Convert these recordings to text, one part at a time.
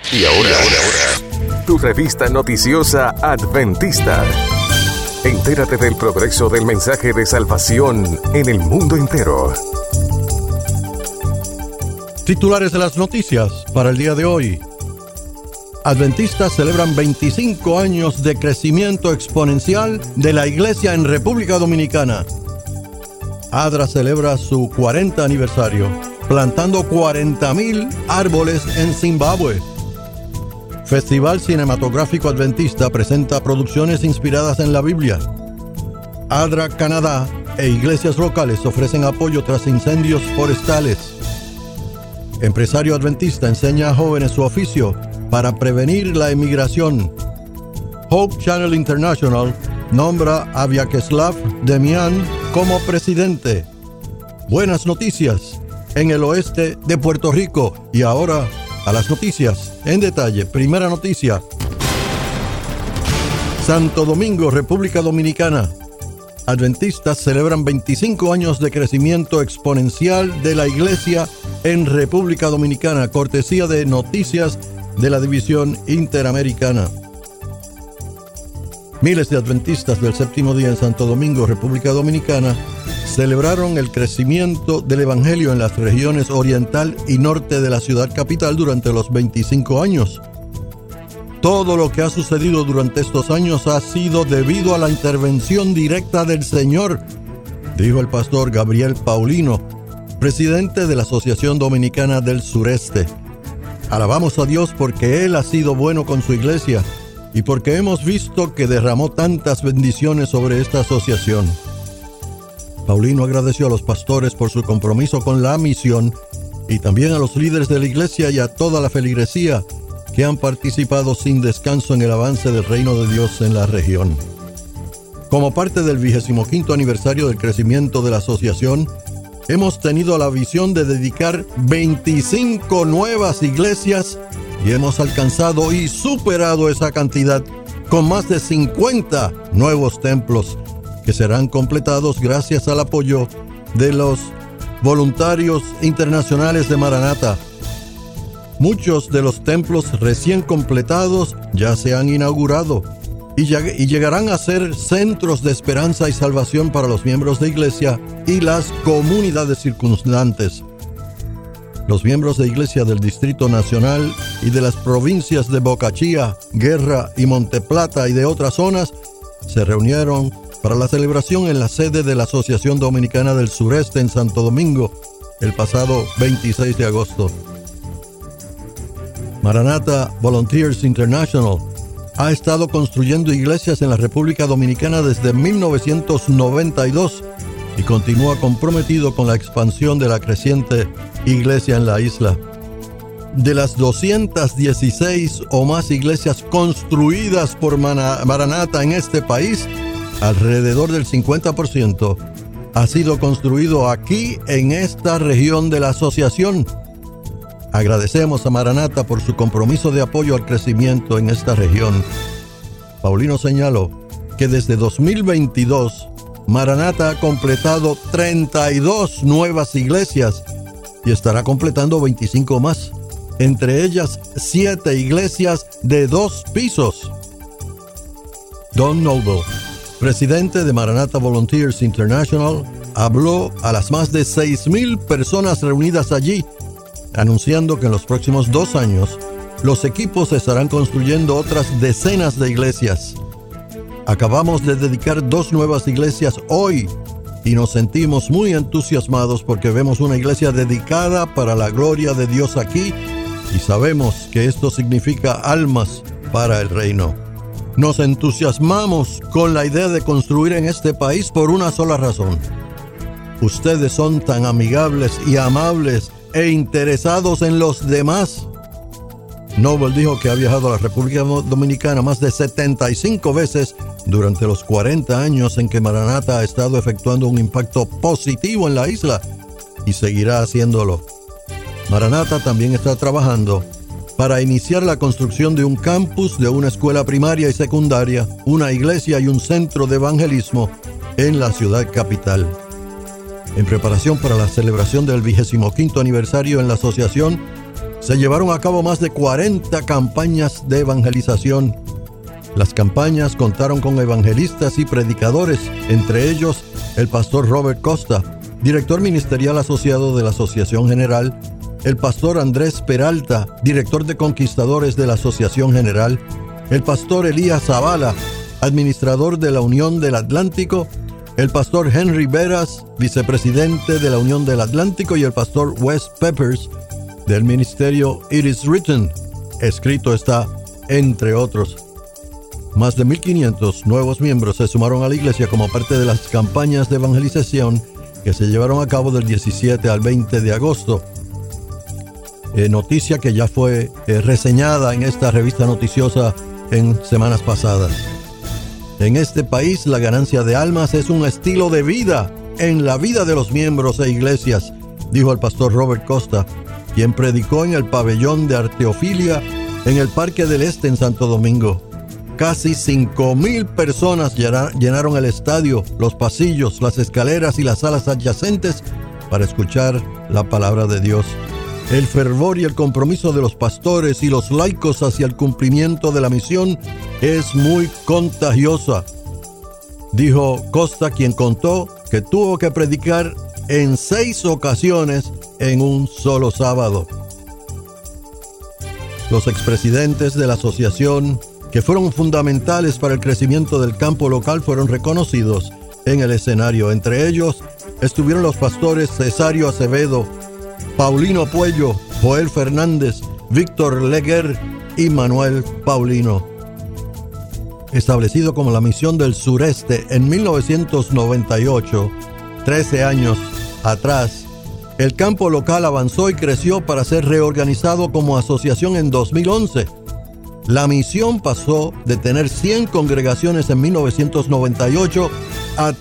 Y ahora, tu revista noticiosa Adventista. Entérate del progreso del mensaje de salvación en el mundo entero. Titulares de las noticias para el día de hoy. Adventistas celebran 25 años de crecimiento exponencial de la iglesia en República Dominicana. ADRA celebra su 40 aniversario, plantando 40,000 árboles en Zimbabue. Festival Cinematográfico Adventista presenta producciones inspiradas en la Biblia. ADRA Canadá e iglesias locales ofrecen apoyo tras incendios forestales. Empresario adventista enseña a jóvenes su oficio para prevenir la emigración. Hope Channel International nombra a Vyacheslav Demian como presidente. Buenas noticias en el oeste de Puerto Rico. Y ahora a las noticias en detalle. Primera noticia. Santo Domingo, República Dominicana. Adventistas celebran 25 años de crecimiento exponencial de la iglesia en República Dominicana, cortesía de Noticias de la División Interamericana. Miles de adventistas del séptimo día en Santo Domingo, República Dominicana, celebraron el crecimiento del Evangelio en las regiones oriental y norte de la ciudad capital durante los 25 años. Todo lo que ha sucedido durante estos años ha sido debido a la intervención directa del Señor, dijo el pastor Gabriel Paulino, presidente de la Asociación Dominicana del Sureste. Alabamos a Dios porque Él ha sido bueno con su iglesia y porque hemos visto que derramó tantas bendiciones sobre esta asociación. Paulino agradeció a los pastores por su compromiso con la misión y también a los líderes de la iglesia y a toda la feligresía que han participado sin descanso en el avance del reino de Dios en la región. Como parte del 25º aniversario del crecimiento de la asociación, hemos tenido la visión de dedicar 25 nuevas iglesias y hemos alcanzado y superado esa cantidad con más de 50 nuevos templos que serán completados gracias al apoyo de los voluntarios internacionales de Maranata. Muchos de los templos recién completados ya se han inaugurado y llegarán a ser centros de esperanza y salvación para los miembros de iglesia y las comunidades circundantes. Los miembros de iglesia del Distrito Nacional y de las provincias de Boca Chía, Guerra y Monteplata y de otras zonas se reunieron para la celebración en la sede de la Asociación Dominicana del Sureste en Santo Domingo el pasado 26 de agosto. Maranata Volunteers International ha estado construyendo iglesias en la República Dominicana desde 1992 y continúa comprometido con la expansión de la creciente iglesia en la isla. De las 216 o más iglesias construidas por Maranata en este país, alrededor del 50% ha sido construido aquí en esta región de la asociación. Agradecemos a Maranata por su compromiso de apoyo al crecimiento en esta región. Paulino señaló que desde 2022, Maranata ha completado 32 nuevas iglesias y estará completando 25 más, entre ellas 7 iglesias de 2 pisos. Don Noble, presidente de Maranata Volunteers International, habló a las más de 6,000 personas reunidas allí, anunciando que en los próximos 2 años los equipos estarán construyendo otras decenas de iglesias. Acabamos de dedicar 2 nuevas iglesias hoy y nos sentimos muy entusiasmados porque vemos una iglesia dedicada para la gloria de Dios aquí y sabemos que esto significa almas para el reino. Nos entusiasmamos con la idea de construir en este país por una sola razón. Ustedes son tan amigables y amables e interesados en los demás. Noble dijo que ha viajado a la República Dominicana más de 75 veces durante los 40 años en que Maranata ha estado efectuando un impacto positivo en la isla y seguirá haciéndolo. Maranata también está trabajando para iniciar la construcción de un campus de una escuela primaria y secundaria, una iglesia y un centro de evangelismo en la ciudad capital. En preparación para la celebración del 25º aniversario en la asociación, se llevaron a cabo más de 40 campañas de evangelización. Las campañas contaron con evangelistas y predicadores, entre ellos el pastor Robert Costa, director ministerial asociado de la Asociación General, el pastor Andrés Peralta, director de Conquistadores de la Asociación General, el pastor Elías Zavala, administrador de la Unión del Atlántico, el pastor Henry Veras, vicepresidente de la Unión del Atlántico, y el pastor Wes Peppers, del ministerio It Is Written, escrito está, entre otros. Más de 1,500 nuevos miembros se sumaron a la iglesia como parte de las campañas de evangelización que se llevaron a cabo del 17 al 20 de agosto. Noticia que ya fue reseñada en esta revista noticiosa en semanas pasadas. En este país, la ganancia de almas es un estilo de vida en la vida de los miembros e iglesias, dijo el pastor Robert Costa, quien predicó en el pabellón de Arteofilia en el Parque del Este en Santo Domingo. Casi 5,000 personas llenaron el estadio, los pasillos, las escaleras y las salas adyacentes para escuchar la palabra de Dios. El fervor y el compromiso de los pastores y los laicos hacia el cumplimiento de la misión es muy contagiosa, dijo Costa, quien contó que tuvo que predicar en 6 ocasiones en un solo sábado. Los expresidentes de la asociación, que fueron fundamentales para el crecimiento del campo local, fueron reconocidos en el escenario. Entre ellos estuvieron los pastores Cesario Acevedo, Paulino Puello, Joel Fernández, Víctor Leguer y Manuel Paulino. Establecido como la Misión del Sureste en 1998, 13 años atrás, el campo local avanzó y creció para ser reorganizado como asociación en 2011. La misión pasó de tener 100 congregaciones en 1998 a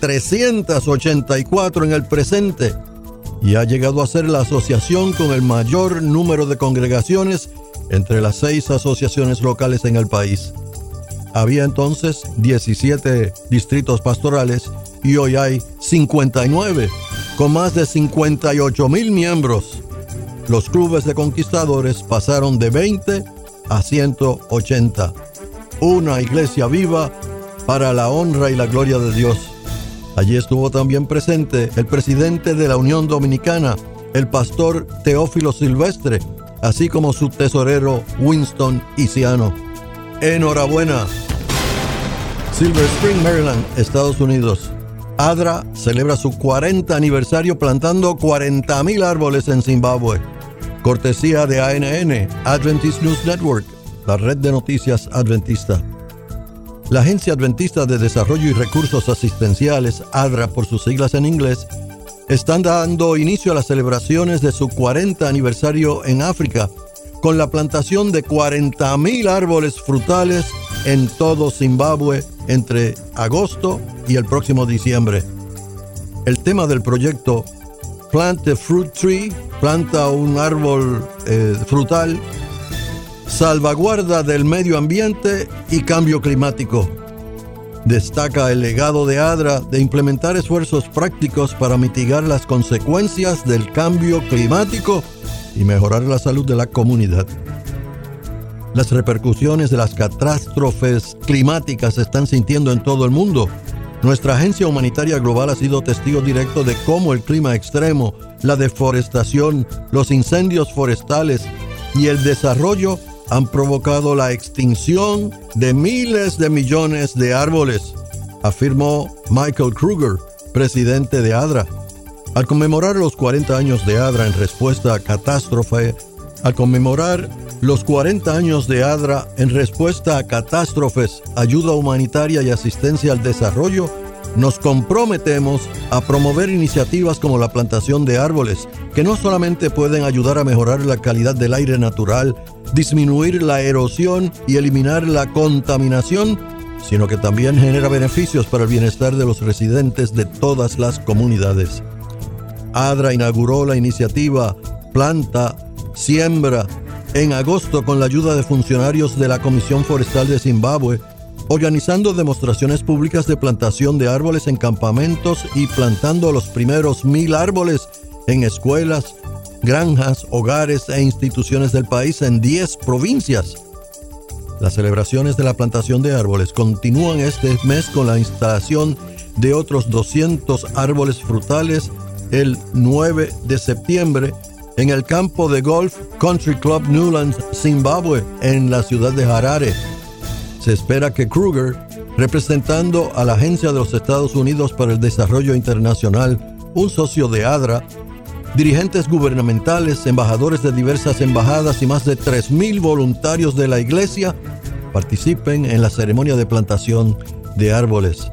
384 en el presente, y ha llegado a ser la asociación con el mayor número de congregaciones entre las 6 asociaciones locales en el país. Había entonces 17 distritos pastorales y hoy hay 59, con más de 58,000 miembros. Los clubes de conquistadores pasaron de 20 a 180. Una iglesia viva para la honra y la gloria de Dios. Allí estuvo también presente el presidente de la Unión Dominicana, el pastor Teófilo Silvestre, así como su tesorero Winston Isiano. ¡Enhorabuena! Silver Spring, Maryland, Estados Unidos. ADRA celebra su 40 aniversario plantando 40,000 árboles en Zimbabue. Cortesía de ANN, Adventist News Network, la red de noticias adventista. La Agencia Adventista de Desarrollo y Recursos Asistenciales, ADRA por sus siglas en inglés, están dando inicio a las celebraciones de su 40 aniversario en África, con la plantación de 40,000 árboles frutales en todo Zimbabue entre agosto y el próximo diciembre. El tema del proyecto Plant a Fruit Tree, planta un árbol frutal, salvaguarda del medio ambiente y cambio climático. Destaca el legado de ADRA de implementar esfuerzos prácticos para mitigar las consecuencias del cambio climático y mejorar la salud de la comunidad. Las repercusiones de las catástrofes climáticas se están sintiendo en todo el mundo. Nuestra agencia humanitaria global ha sido testigo directo de cómo el clima extremo, la deforestación, los incendios forestales y el desarrollo han provocado la extinción de miles de millones de árboles, afirmó Michael Kruger, presidente de ADRA. Al conmemorar los 40 años de ADRA en respuesta a catástrofes, ayuda humanitaria y asistencia al desarrollo, nos comprometemos a promover iniciativas como la plantación de árboles, que no solamente pueden ayudar a mejorar la calidad del aire natural, disminuir la erosión y eliminar la contaminación, sino que también genera beneficios para el bienestar de los residentes de todas las comunidades. ADRA inauguró la iniciativa Planta, Siembra en agosto con la ayuda de funcionarios de la Comisión Forestal de Zimbabue, organizando demostraciones públicas de plantación de árboles en campamentos y plantando los primeros 1,000 árboles en escuelas, granjas, hogares e instituciones del país en 10 provincias. Las celebraciones de la plantación de árboles continúan este mes con la instalación de otros 200 árboles frutales el 9 de septiembre en el campo de golf Country Club Newlands, Zimbabue, en la ciudad de Harare. Se espera que Kruger, representando a la Agencia de los Estados Unidos para el Desarrollo Internacional, un socio de ADRA, dirigentes gubernamentales, embajadores de diversas embajadas y más de 3,000 voluntarios de la iglesia participen en la ceremonia de plantación de árboles.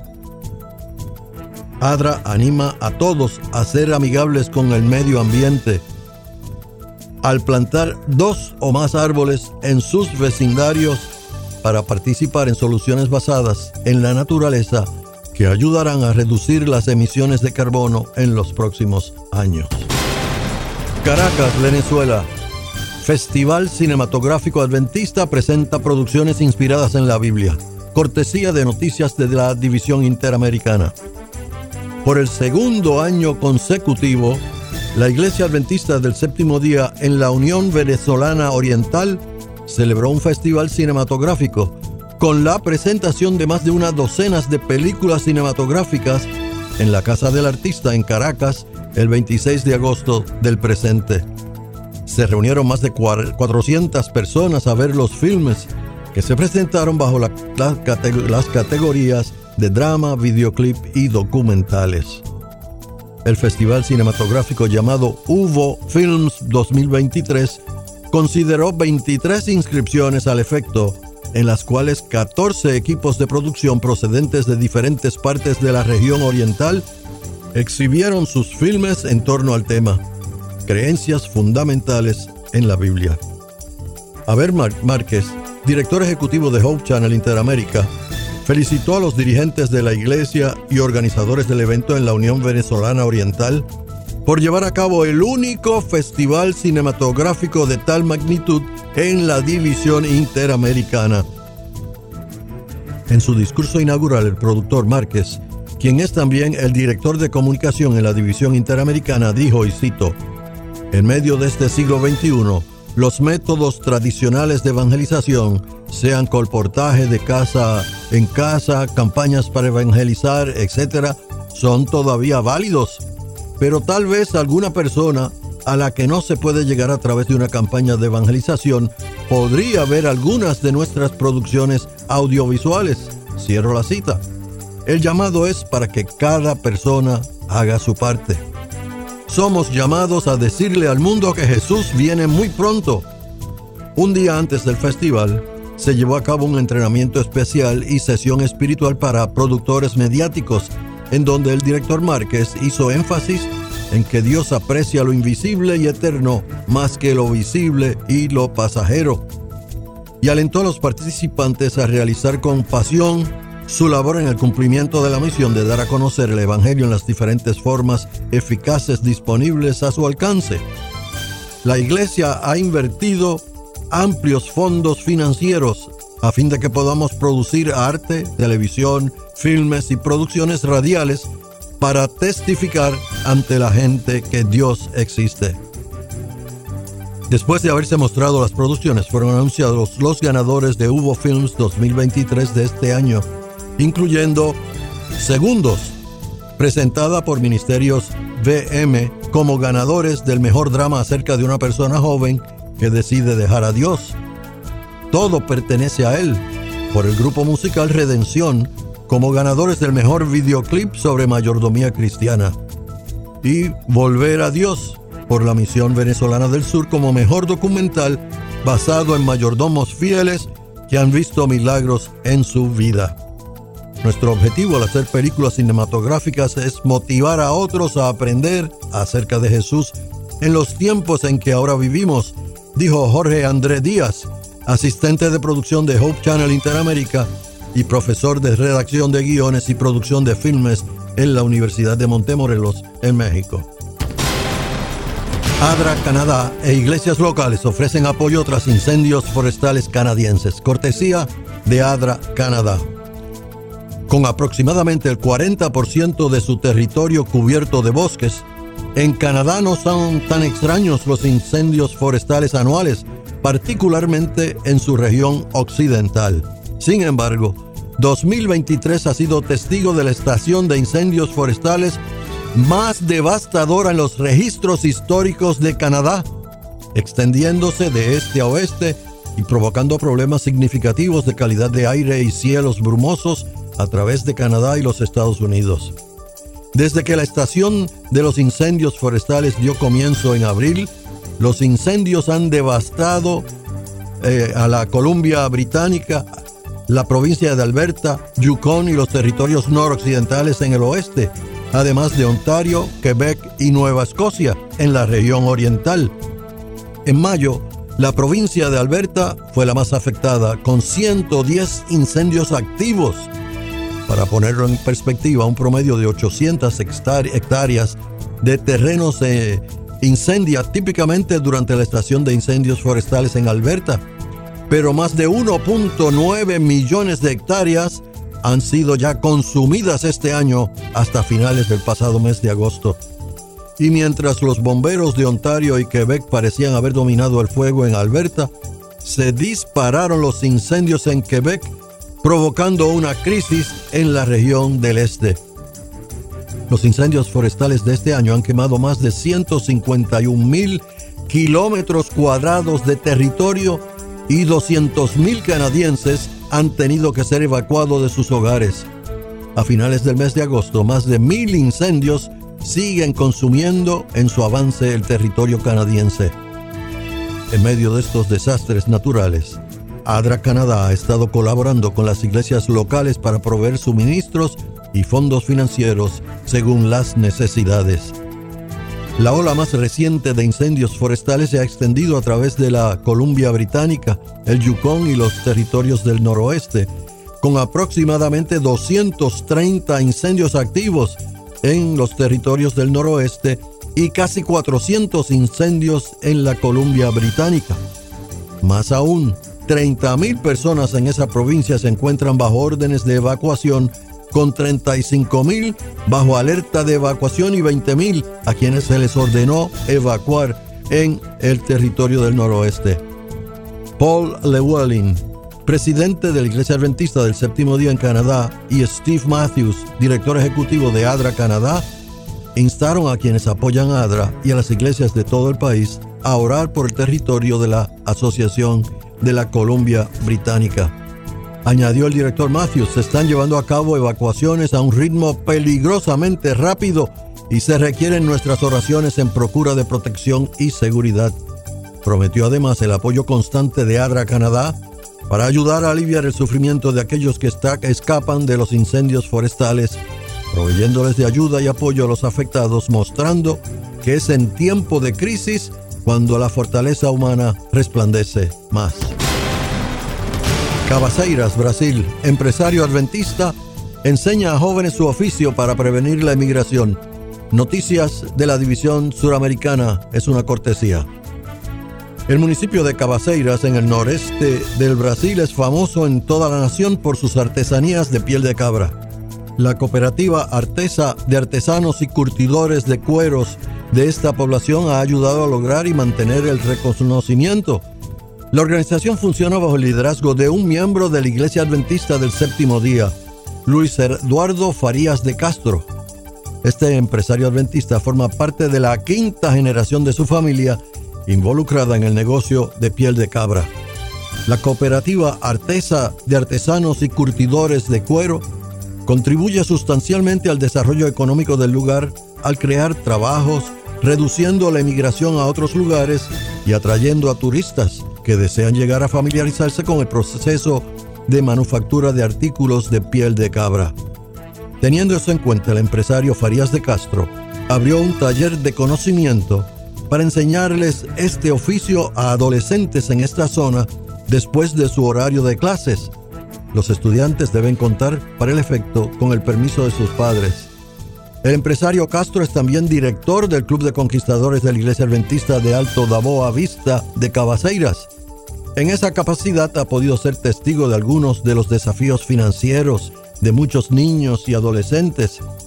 ADRA anima a todos a ser amigables con el medio ambiente al plantar 2 o más árboles en sus vecindarios para participar en soluciones basadas en la naturaleza que ayudarán a reducir las emisiones de carbono en los próximos años. Caracas, Venezuela. Festival Cinematográfico Adventista presenta producciones inspiradas en la Biblia. Cortesía de Noticias de la División Interamericana. Por el segundo año consecutivo, la Iglesia Adventista del Séptimo Día en la Unión Venezolana Oriental celebró un festival cinematográfico con la presentación de más de una docena de películas cinematográficas en la Casa del Artista en Caracas el 26 de agosto del presente. Se reunieron más de 400 personas a ver los filmes que se presentaron bajo las categorías de drama, videoclip y documentales. El festival cinematográfico llamado UVO Films 2023 consideró 23 inscripciones al efecto, en las cuales 14 equipos de producción procedentes de diferentes partes de la región oriental exhibieron sus filmes en torno al tema Creencias fundamentales en la Biblia. Aber Márquez, director ejecutivo de Hope Channel Interamérica, felicitó a los dirigentes de la iglesia y organizadores del evento en la Unión Venezolana Oriental por llevar a cabo el único festival cinematográfico de tal magnitud en la división interamericana. En su discurso inaugural, el productor Márquez, quien es también el director de comunicación en la división interamericana, dijo, y cito: "En medio de este siglo XXI, los métodos tradicionales de evangelización, sean colportaje de casa en casa, campañas para evangelizar, etc., son todavía válidos. Pero tal vez alguna persona a la que no se puede llegar a través de una campaña de evangelización podría ver algunas de nuestras producciones audiovisuales". Cierro la cita. El llamado es para que cada persona haga su parte. Somos llamados a decirle al mundo que Jesús viene muy pronto. Un día antes del festival, se llevó a cabo un entrenamiento especial y sesión espiritual para productores mediáticos, en donde el director Márquez hizo énfasis en que Dios aprecia lo invisible y eterno más que lo visible y lo pasajero, y alentó a los participantes a realizar con pasión su labor en el cumplimiento de la misión de dar a conocer el Evangelio en las diferentes formas eficaces disponibles a su alcance. La Iglesia ha invertido amplios fondos financieros a fin de que podamos producir arte, televisión, filmes y producciones radiales para testificar ante la gente que Dios existe. Después de haberse mostrado las producciones, fueron anunciados los ganadores de UVO Films 2023 de este año, incluyendo Segundos, presentada por Ministerios VM como ganadores del mejor drama acerca de una persona joven que decide dejar a Dios. Todo pertenece a Él, por el grupo musical Redención, como ganadores del mejor videoclip sobre mayordomía cristiana. Y Volver a Dios, por la Misión Venezolana del Sur, como mejor documental basado en mayordomos fieles que han visto milagros en su vida. Nuestro objetivo al hacer películas cinematográficas es motivar a otros a aprender acerca de Jesús en los tiempos en que ahora vivimos, dijo Jorge Andrés Díaz, asistente de producción de Hope Channel Interamérica y profesor de redacción de guiones y producción de filmes en la Universidad de Montemorelos, en México. ADRA Canadá e iglesias locales ofrecen apoyo tras incendios forestales canadienses, cortesía de ADRA Canadá. Con aproximadamente el 40% de su territorio cubierto de bosques, En Canadá no son tan extraños los incendios forestales anuales, particularmente en su región occidental. Sin embargo, 2023 ha sido testigo de la estación de incendios forestales más devastadora en los registros históricos de Canadá, extendiéndose de este a oeste y provocando problemas significativos de calidad de aire y cielos brumosos a través de Canadá y los Estados Unidos. Desde que la estación de los incendios forestales dio comienzo en abril, los incendios han devastado a la Columbia Británica, la provincia de Alberta, Yukon y los territorios noroccidentales en el oeste, además de Ontario, Quebec y Nueva Escocia en la región oriental. En mayo, la provincia de Alberta fue la más afectada, con 110 incendios activos. Para ponerlo en perspectiva, un promedio de 800 hectáreas de terreno se incendia típicamente durante la estación de incendios forestales en Alberta, pero más de 1.9 millones de hectáreas han sido ya consumidas este año hasta finales del pasado mes de agosto. Y mientras los bomberos de Ontario y Quebec parecían haber dominado el fuego en Alberta, se dispararon los incendios en Quebec, provocando una crisis en la región del este. Los incendios forestales de este año han quemado más de 151,000 kilómetros cuadrados de territorio y 200,000 canadienses han tenido que ser evacuados de sus hogares. A finales del mes de agosto, más de 1,000 incendios siguen consumiendo en su avance el territorio canadiense. En medio de estos desastres naturales, ADRA Canadá ha estado colaborando con las iglesias locales para proveer suministros y fondos financieros según las necesidades. La ola más reciente de incendios forestales se ha extendido a través de la Columbia Británica, el Yukon y los territorios del noroeste, con aproximadamente 230 incendios activos en los territorios del noroeste y casi 400 incendios en la Columbia Británica. Más aún, 30,000 personas en esa provincia se encuentran bajo órdenes de evacuación, con 35,000 bajo alerta de evacuación y 20,000 a quienes se les ordenó evacuar en el territorio del noroeste. Paul Llewellyn, presidente de la Iglesia Adventista del Séptimo Día en Canadá, y Steve Matthews, director ejecutivo de ADRA Canadá, instaron a quienes apoyan a ADRA y a las iglesias de todo el país a orar por el territorio de la Asociación de la Columbia Británica. Añadió el director Matthews, se están llevando a cabo evacuaciones a un ritmo peligrosamente rápido y se requieren nuestras oraciones en procura de protección y seguridad. Prometió además el apoyo constante de ADRA Canadá para ayudar a aliviar el sufrimiento de aquellos que escapan de los incendios forestales, proveyéndoles de ayuda y apoyo a los afectados, mostrando que es en tiempo de crisis cuando la fortaleza humana resplandece más. Cabaceiras, Brasil, empresario adventista, enseña a jóvenes su oficio para prevenir la emigración. Noticias de la División Suramericana es una cortesía. El municipio de Cabaceiras, en el noreste del Brasil, es famoso en toda la nación por sus artesanías de piel de cabra. La cooperativa Artesa de artesanos y curtidores de cueros de esta población ha ayudado a lograr y mantener el reconocimiento. La organización funciona bajo el liderazgo de un miembro de la Iglesia Adventista del Séptimo Día, Luis Eduardo Farías de Castro. Este empresario adventista forma parte de la quinta generación de su familia involucrada en el negocio de piel de cabra. La cooperativa Artesa de artesanos y curtidores de cuero contribuye sustancialmente al desarrollo económico del lugar al crear trabajos, reduciendo la emigración a otros lugares y atrayendo a turistas que desean llegar a familiarizarse con el proceso de manufactura de artículos de piel de cabra. Teniendo eso en cuenta, el empresario Farías de Castro abrió un taller de conocimiento para enseñarles este oficio a adolescentes en esta zona después de su horario de clases. Los estudiantes deben contar, para el efecto, con el permiso de sus padres. El empresario Castro es también director del Club de Conquistadores de la Iglesia Adventista de Alto da Boa Vista de Cabaceiras. En esa capacidad ha podido ser testigo de algunos de los desafíos financieros de muchos niños y adolescentes.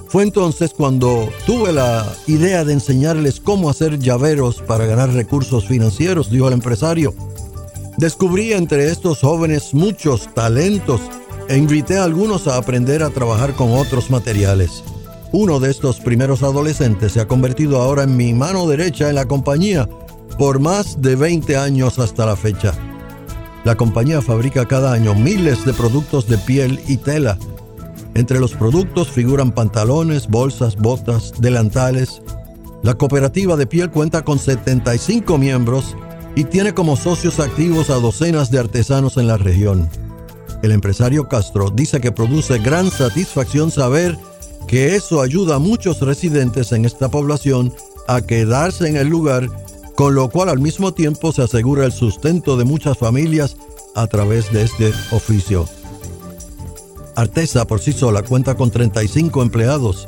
Fue entonces cuando tuve la idea de enseñarles cómo hacer llaveros para ganar recursos financieros, dijo el empresario. Descubrí entre estos jóvenes muchos talentos e invité a algunos a aprender a trabajar con otros materiales. Uno de estos primeros adolescentes se ha convertido ahora en mi mano derecha en la compañía por más de 20 años hasta la fecha. La compañía fabrica cada año miles de productos de piel y tela. Entre los productos figuran pantalones, bolsas, botas, delantales. La cooperativa de piel cuenta con 75 miembros y tiene como socios activos a docenas de artesanos en la región. El empresario Castro dice que produce gran satisfacción saber que eso ayuda a muchos residentes en esta población a quedarse en el lugar, con lo cual al mismo tiempo se asegura el sustento de muchas familias a través de este oficio. Artesa por sí sola cuenta con 35 empleados.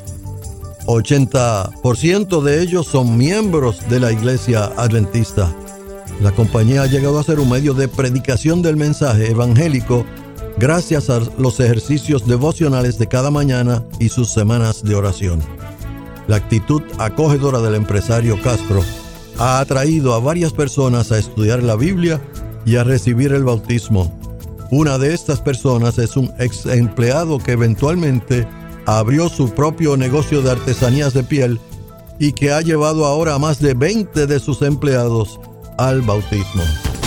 80% de ellos son miembros de la Iglesia Adventista. La compañía ha llegado a ser un medio de predicación del mensaje evangélico gracias a los ejercicios devocionales de cada mañana y sus semanas de oración. La actitud acogedora del empresario Castro ha atraído a varias personas a estudiar la Biblia y a recibir el bautismo. Una de estas personas es un ex empleado que eventualmente abrió su propio negocio de artesanías de piel y que ha llevado ahora a más de 20 de sus empleados al bautismo.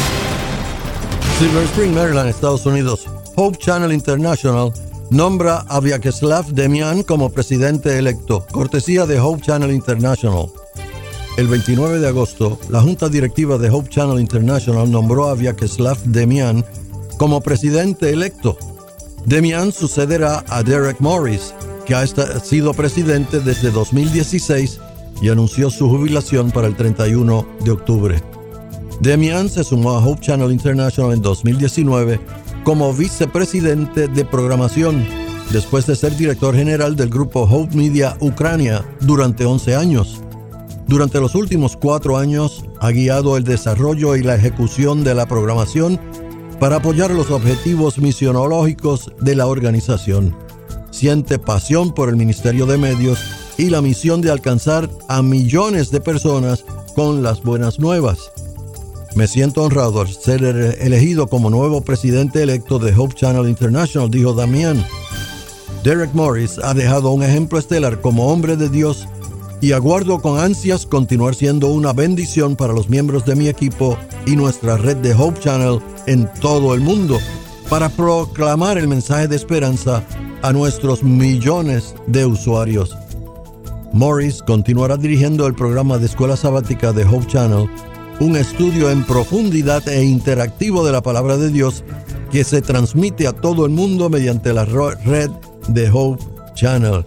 Silver Spring, Maryland, Estados Unidos. Hope Channel International nombra a Vyacheslav Demian como presidente electo, cortesía de Hope Channel International. El 29 de agosto, la junta directiva de Hope Channel International nombró a Vyacheslav Demian como presidente electo. Demian sucederá a Derek Morris, que ha sido presidente desde 2016 y anunció su jubilación para el 31 de octubre. Demian se sumó a Hope Channel International en 2019 como vicepresidente de programación, después de ser director general del grupo Hope Media Ucrania durante 11 años. Durante los últimos 4 años ha guiado el desarrollo y la ejecución de la programación para apoyar los objetivos misionológicos de la organización. Siente pasión por el Ministerio de Medios y la misión de alcanzar a millones de personas con las buenas nuevas. Me siento honrado al ser elegido como nuevo presidente electo de Hope Channel International, dijo Damián. Derek Morris ha dejado un ejemplo estelar como hombre de Dios y aguardo con ansias continuar siendo una bendición para los miembros de mi equipo y nuestra red de Hope Channel en todo el mundo para proclamar el mensaje de esperanza a nuestros millones de usuarios. Morris continuará dirigiendo el programa de escuela sabática de Hope Channel, un estudio en profundidad e interactivo de la palabra de Dios que se transmite a todo el mundo mediante la red de Hope Channel.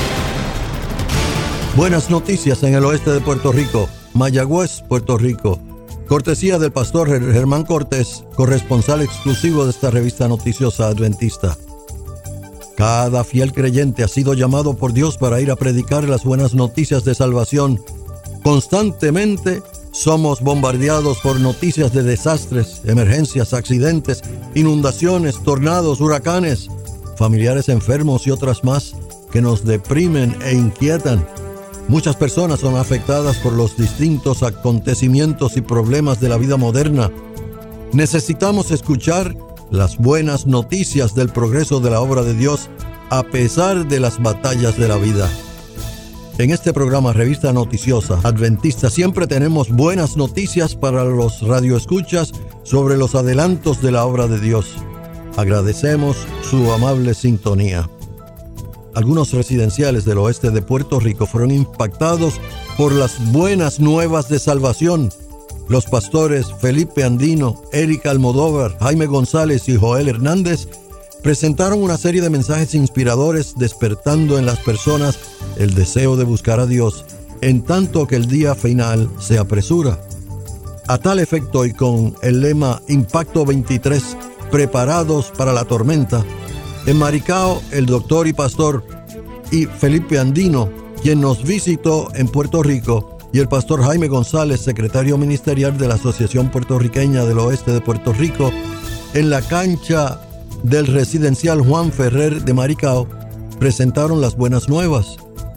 Buenas noticias en el oeste de Puerto Rico, Mayagüez, Puerto Rico. Cortesía del pastor Germán Cortés, corresponsal exclusivo de esta revista noticiosa adventista. Cada fiel creyente ha sido llamado por Dios para ir a predicar las buenas noticias de salvación. Constantemente somos bombardeados por noticias de desastres, emergencias, accidentes, inundaciones, tornados, huracanes, familiares enfermos y otras más que nos deprimen e inquietan. Muchas personas son afectadas por los distintos acontecimientos y problemas de la vida moderna. Necesitamos escuchar las buenas noticias del progreso de la obra de Dios a pesar de las batallas de la vida. En este programa Revista Noticiosa Adventista siempre tenemos buenas noticias para los radioescuchas sobre los adelantos de la obra de Dios. Agradecemos su amable sintonía. Algunos residenciales del oeste de Puerto Rico fueron impactados por las buenas nuevas de salvación. Los pastores Felipe Andino, Erika Almodóvar, Jaime González y Joel Hernández presentaron una serie de mensajes inspiradores despertando en las personas el deseo de buscar a Dios, en tanto que el día final se apresura. A tal efecto y con el lema Impacto 23, preparados para la tormenta, en Maricao, el doctor y pastor y Felipe Andino, quien nos visitó en Puerto Rico, y el pastor Jaime González, secretario ministerial de la Asociación Puertorriqueña del Oeste de Puerto Rico, en la cancha del residencial Juan Ferrer de Maricao, presentaron las buenas nuevas.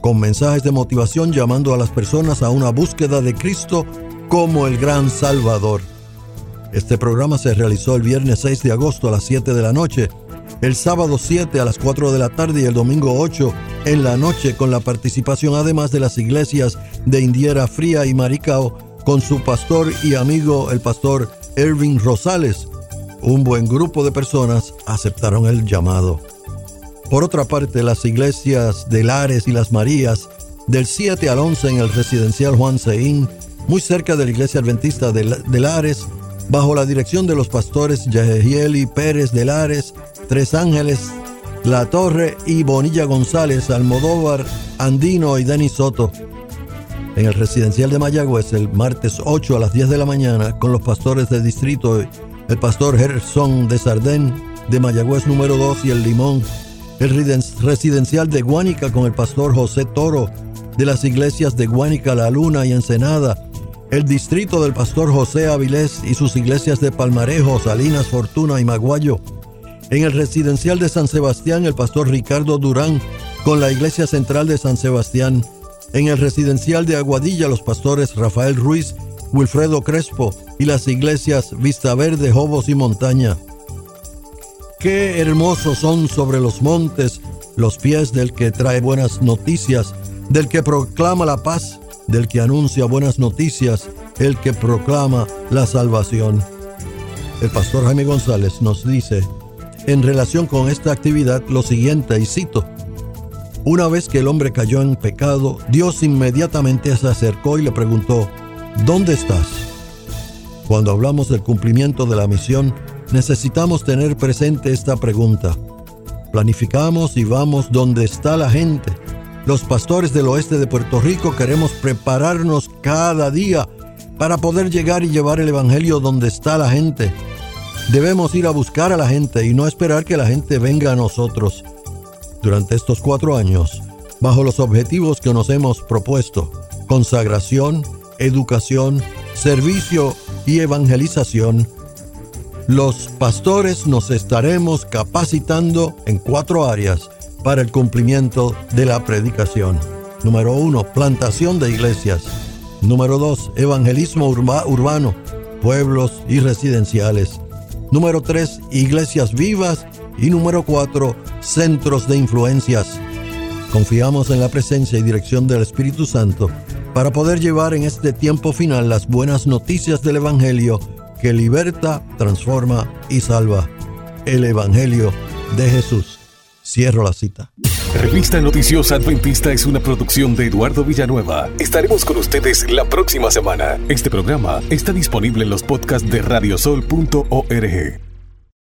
con mensajes de motivación llamando a las personas a una búsqueda de Cristo como el gran Salvador. Este programa se realizó el viernes 6 de agosto a las 7 de la noche, el sábado 7 a las 4 de la tarde y el domingo 8 en la noche, con la participación además de las iglesias de Indiera Fría y Maricao, con su pastor y amigo el pastor Ervin Rosales. Un buen grupo de personas aceptaron el llamado. Por otra parte, las iglesias de Lares y Las Marías, del 7 al 11 en el residencial Juan Seín, muy cerca de la iglesia adventista de Lares, bajo la dirección de los pastores Yajehieli Pérez de Lares, Tres Ángeles, La Torre y Bonilla González, Almodóvar, Andino y Denis Soto. En el residencial de Mayagüez, el martes 8 a las 10 de la mañana, con los pastores del distrito, el pastor Gerson de Sardén, de Mayagüez número 2 y El Limón. El residencial de Guánica con el pastor José Toro, de las iglesias de Guánica, La Luna y Ensenada. El distrito del pastor José Avilés y sus iglesias de Palmarejo, Salinas, Fortuna y Maguayo. En el residencial de San Sebastián, el pastor Ricardo Durán con la iglesia central de San Sebastián. En el residencial de Aguadilla, los pastores Rafael Ruiz, Wilfredo Crespo y las iglesias Vista Verde, Jobos y Montaña. Qué hermosos son sobre los montes los pies del que trae buenas noticias, del que proclama la paz, del que anuncia buenas noticias, el que proclama la salvación. El pastor Jaime González nos dice en relación con esta actividad lo siguiente, y cito: una vez que el hombre cayó en pecado, Dios inmediatamente se acercó y le preguntó: ¿dónde estás? Cuando hablamos del cumplimiento de la misión, necesitamos tener presente esta pregunta. Planificamos y vamos donde está la gente. Los pastores del oeste de Puerto Rico queremos prepararnos cada día para poder llegar y llevar el evangelio donde está la gente. Debemos ir a buscar a la gente y no esperar que la gente venga a nosotros. Durante estos 4 años, bajo los objetivos que nos hemos propuesto: consagración, educación, servicio y evangelización, los pastores nos estaremos capacitando en 4 áreas para el cumplimiento de la predicación. Número 1, plantación de iglesias. Número 2, evangelismo urbano, pueblos y residenciales. Número 3, iglesias vivas. Y número 4, centros de influencias. Confiamos en la presencia y dirección del Espíritu Santo para poder llevar en este tiempo final las buenas noticias del Evangelio que liberta, transforma y salva. El Evangelio de Jesús. Cierro la cita. Revista Noticiosa Adventista es una producción de Eduardo Villanueva. Estaremos con ustedes la próxima semana. Este programa está disponible en los podcasts de radiosol.org.